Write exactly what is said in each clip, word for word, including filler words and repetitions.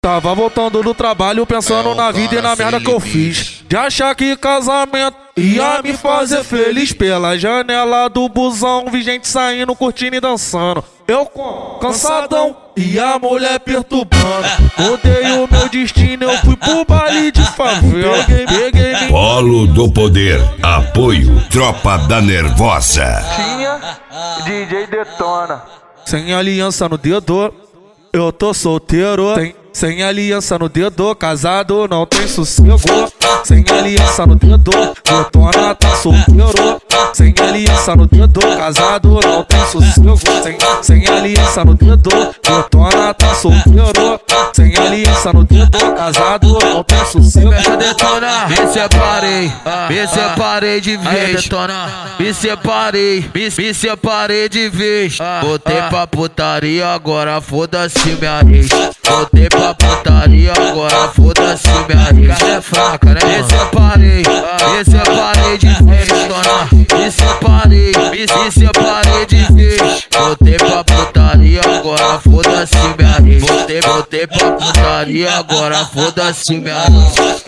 Tava voltando do trabalho pensando na vida e na merda que eu fiz. De achar que casamento ia me fazer feliz. Pela janela do busão vi gente saindo, curtindo e dançando. Eu com cansadão e a mulher perturbando. Mudei o meu destino, eu fui pro baile de favela. Peguei, peguei minha... Polo do Poder, apoio Tropa da Nervosa. Tinha D J Detona. Sem aliança no dedo, eu tô solteiro. Sem, sem aliança no dedo, casado não tem sossego. Sem aliança no dedo, Detona tá solteiro. Sem aliança no dedo, casado não tem sossego. Sem, sem aliança no dedo, Detona tá solteiro. Sem aliança no dedo, casado não tem sossego. Detona, me separei, me separei de vez. Detona, me separei, me, me separei de vez. Botei pra putaria, agora foda-se minha ex. Botei pra putaria, agora foda-se minha ex. Cara é fraca, né? Me separei, me separei de vez. Detona, me separei, me, me separei de vez. Botei pra putaria, agora foda-se minha ex. Botei, botei pra putaria, agora foda-se minha ex.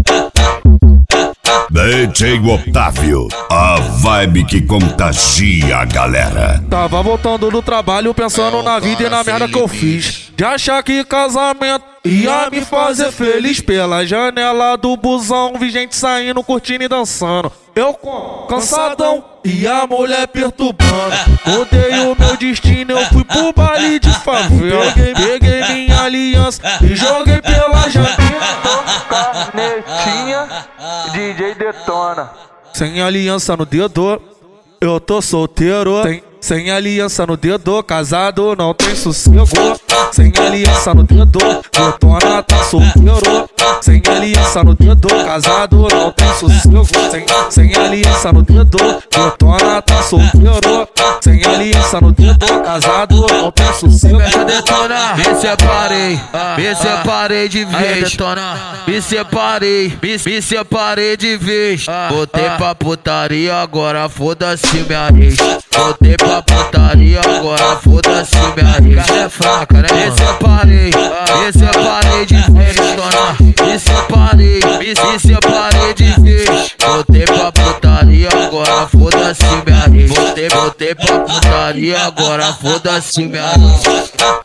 D J Otávio, a vibe que contagia a galera. Tava voltando do trabalho pensando na vida e na merda que eu fiz. De achar que casamento ia me fazer feliz. Pela janela do busão vi gente saindo, curtindo e dançando. Eu com cansadão e a mulher perturbando. Mudei o meu destino, eu fui pro baile de favela. Peguei, peguei minha aliança e joguei pela janela. Canetinha, D J Detona. Sem aliança no dedo, eu tô solteiro. Sem, sem aliança no dedo, casado não tem sossego. Sem aliança no dedo, Detona tá solteiro. Sem aliança no dedo, casado não tem sossego. Sem, sem aliança no dedo, Detona tá solteiro. Sem aliança no dedo, casado não tem sossego. Detona, me separei, me separei de vez. Detona, me separei, me, me separei de vez. Botei pra putaria, agora foda-se minha ex. Botei pra putaria, agora foda-se minha ex. Cara é fraca, né? Me separei, me separei de vez. Detona, me separei, me, me separei de vez. Botei pra putaria, agora foda-se minha ex. Botei, botei pra putaria, agora foda-se minha ex.